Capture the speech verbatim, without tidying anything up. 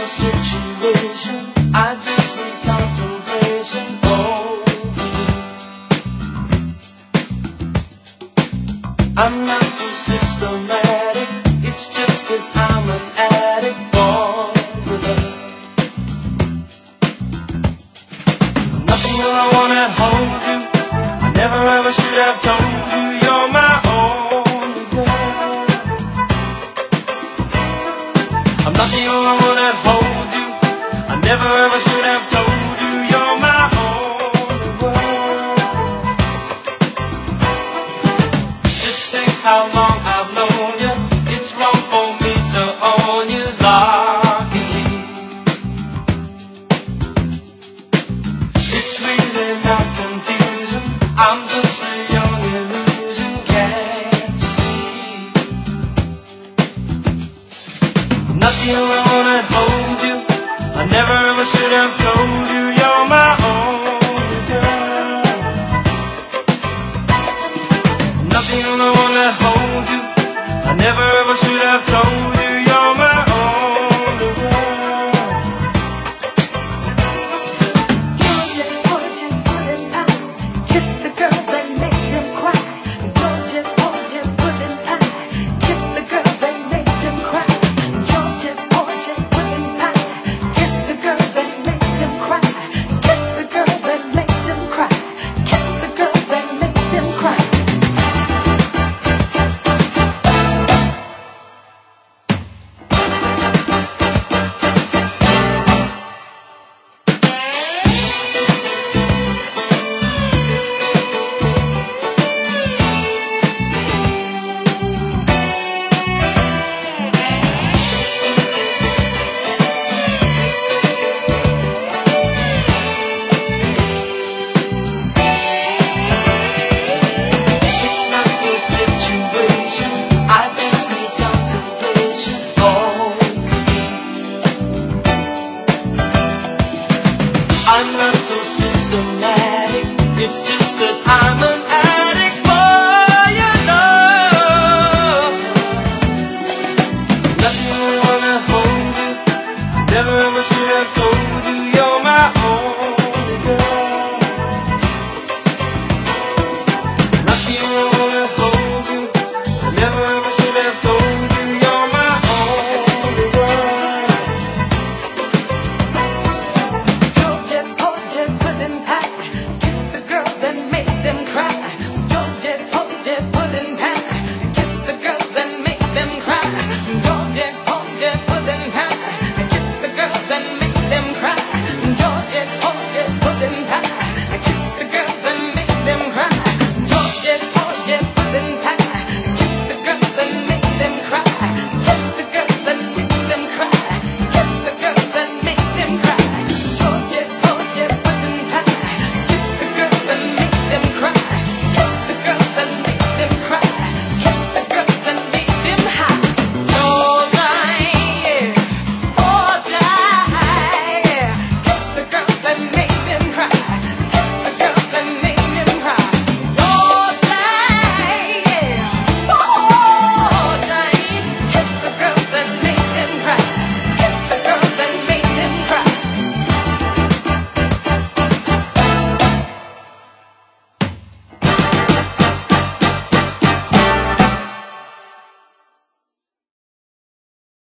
your situation, I just need contemplation over you. I'm not so systematic, it's just that I'm an addict for your love. Nothing that I wanna hold you, I never ever should have told you you're my only girl. I'm not the only one that holds you, I never ever should have told you you're my only world. Just think how long I've known you, it's wrong for me to own you lock and key. It's really not confusing, I'm just